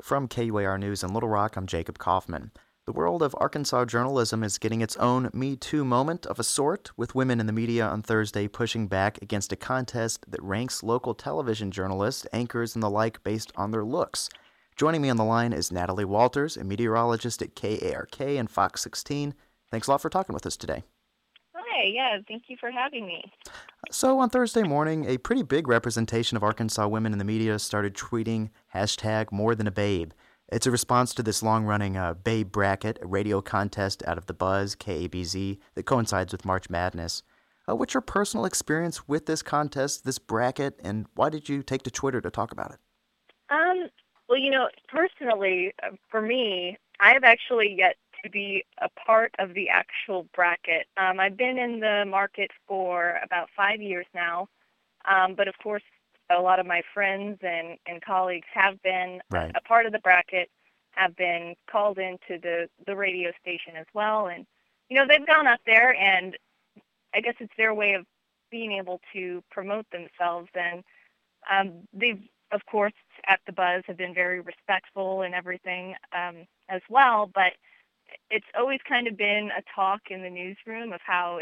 From KUAR News in Little Rock, I'm Jacob Kaufman. The world of Arkansas journalism is getting its own Me Too moment of a sort, with women in the media on Thursday pushing back against a contest that ranks local television journalists, anchors, and the like based on their looks. Joining me on the line is Natalie Walters, a meteorologist at KARK and Fox 16. Thanks a lot for talking with us today. Hi, yeah, thank you for having me. So on Thursday morning, a pretty big representation of Arkansas women in the media started tweeting hashtag more than a babe. It's a response to this long-running Babe Bracket, a radio contest out of the Buzz, KABZ, that coincides with March Madness. What's your personal experience with this contest, this bracket, and why did you take to Twitter to talk about it? Um, well, personally, for me, I have actually yet to be a part of the actual bracket. I've been in the market for about 5 years now, but of course, a lot of my friends and colleagues have been Right. a part of the bracket, have been called into the radio station as well, and they've gone up there, and I guess it's their way of being able to promote themselves, and they've, of course, at the Buzz have been very respectful and everything as well, but it's always kind of been a talk in the newsroom of how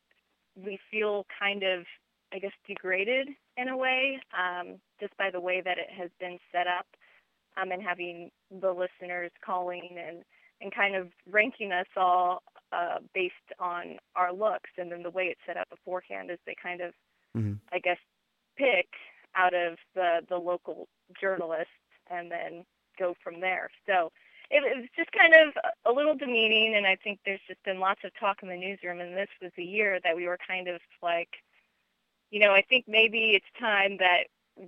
we feel kind of, I guess, degraded in a way, just by the way that it has been set up, and having the listeners calling and kind of ranking us all based on our looks, and then the way it's set up beforehand is they kind of, Mm-hmm. I guess, pick out of the local journalists and then go from there. So it was just kind of a little demeaning, and I think there's just been lots of talk in the newsroom, and this was the year that we were kind of like, I think maybe it's time that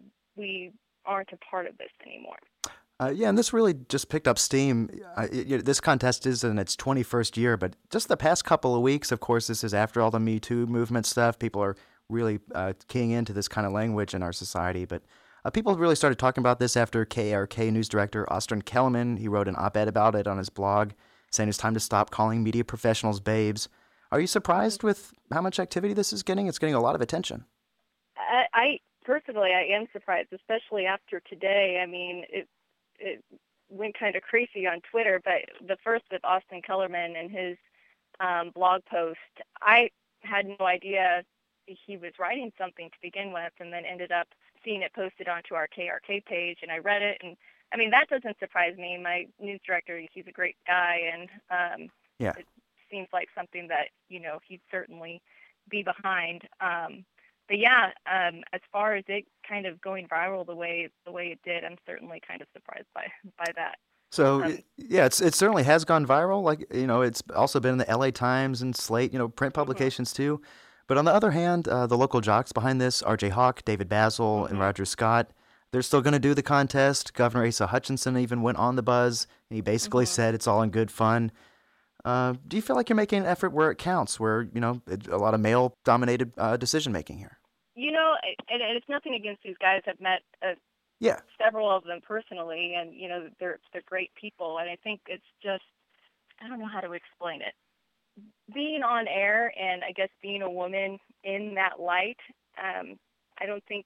we aren't a part of this anymore. Yeah, and this really just picked up steam. This contest is in its 21st year, but just the past couple of weeks, of course, this is after all the Me Too movement stuff. People are really keying into this kind of language in our society. But people really started talking about this after KRK news director Austin Kellerman, he wrote an op-ed about it on his blog, saying it's time to stop calling media professionals babes. Are you Mhm. surprised with how much activity this is getting? It's getting a lot of attention. I personally, I am surprised, especially after today. I mean, it went kind of crazy on Twitter, but the first with Austin Kellerman and his blog post, I had no idea he was writing something to begin with, and then ended up seeing it posted onto our KRK page, and I read it, and I mean, that doesn't surprise me. My news director, he's a great guy, and Yeah. it seems like something that he'd certainly be behind. But yeah, as far as it kind of going viral the way it did, I'm certainly kind of surprised by that. So Um, yeah, it certainly has gone viral. Like it's also been in the L.A. Times and Slate, print mhm, publications too. But on the other hand, the local jocks behind this, R.J. Hawk, David Basil, and mhm, Roger Scott, they're still going to do the contest. Governor Asa Hutchinson even went on the Buzz, and he basically mhm. said it's all in good fun. Do you feel like you're making an effort where it counts, where a lot of male-dominated decision making here? And it's nothing against these guys. I've met Yeah. several of them personally, and they're great people. And I think it's just, I don't know how to explain it. Being on air, and I guess being a woman in that light, I don't think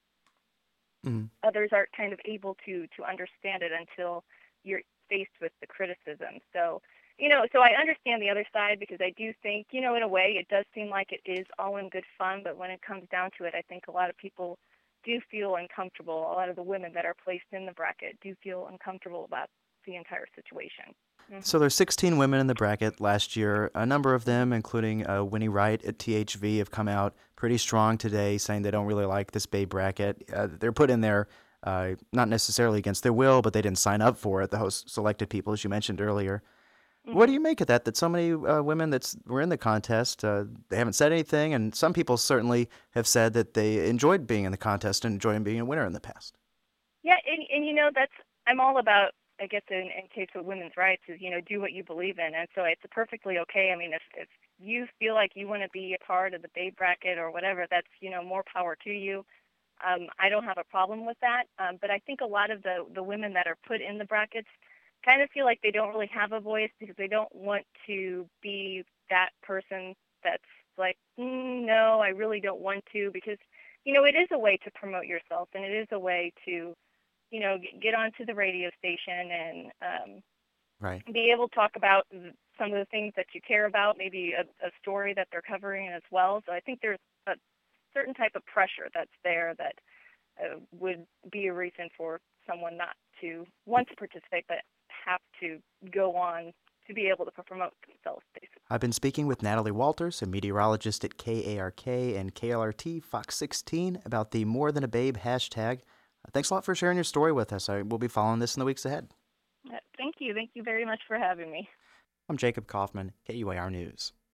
Mm. others aren't kind of able to understand it until you're faced with the criticism. So so I understand the other side, because I do think, in a way it does seem like it is all in good fun, but when it comes down to it, I think a lot of people do feel uncomfortable. A lot of the women that are placed in the bracket do feel uncomfortable about the entire situation. So Mhm. there's 16 women in the bracket last year. A number of Mhm. them, including Winnie Wright at THV, have come out pretty strong today, saying they don't really like this Bay bracket. They're put in there not necessarily against their will, but they didn't sign up for it. The host selected people, as you mentioned earlier. What do Mhm. you make of that? That so many women that were in the contest, they haven't said anything, and some people certainly have said that they enjoyed being in the contest and enjoyed being a winner in the past. Yeah, and that's, I'm all about, I guess, in case of women's rights, is do what you believe in, and so it's perfectly okay. I mean, if you feel like you want to be a part of the Babe bracket or whatever, that's more power to you. I don't have a problem with that, but I think a lot of the women that are put in the brackets kind of feel like they don't really have a voice, because they don't want to be that person that's like, no, I really don't want to, because it is a way to promote yourself, and it is a way to get onto the radio station and Right. be able to talk about some of the things that you care about, maybe a story that they're covering as well. So I think there's a certain type of pressure that's there that would be a reason for someone not to want to participate, but have to go on to be able to promote themselves, basically. I've been speaking with Natalie Walters, a meteorologist at KARK and KLRT Fox 16, about the More Than a Babe hashtag. Thanks a lot for sharing your story with us. We'll be following this in the weeks ahead. Thank you. Thank you very much for having me. I'm Jacob Kaufman, KUAR News.